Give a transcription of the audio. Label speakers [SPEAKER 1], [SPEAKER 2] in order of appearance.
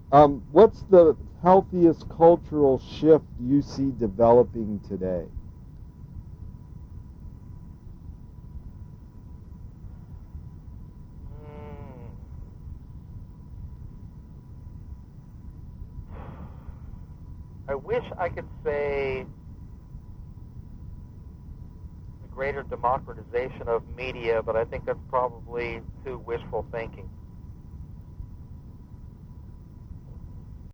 [SPEAKER 1] What's the healthiest cultural shift you see developing today?
[SPEAKER 2] Mm, I wish I could say the greater democratization of media, but I think that's probably too wishful thinking.